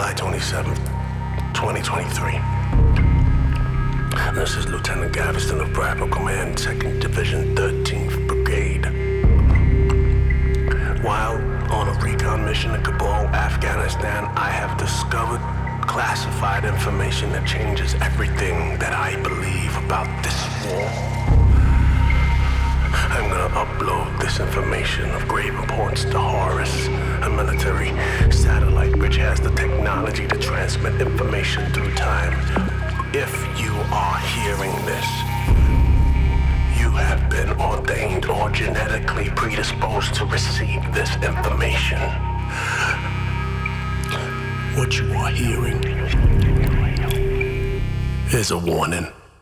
July 27th, 2023. This is Lieutenant Galveston of Bravo Command, 2nd Division, 13th Brigade. While on a recon mission in Kabul, Afghanistan, I have discovered classified information that changes everything that I believe about this war. I'm gonna upload this information of grave importance to Horus, a military satellite which has the technology to transmit information through time. If you are hearing this, you have been ordained or genetically predisposed to receive this information. What you are hearing is a warning.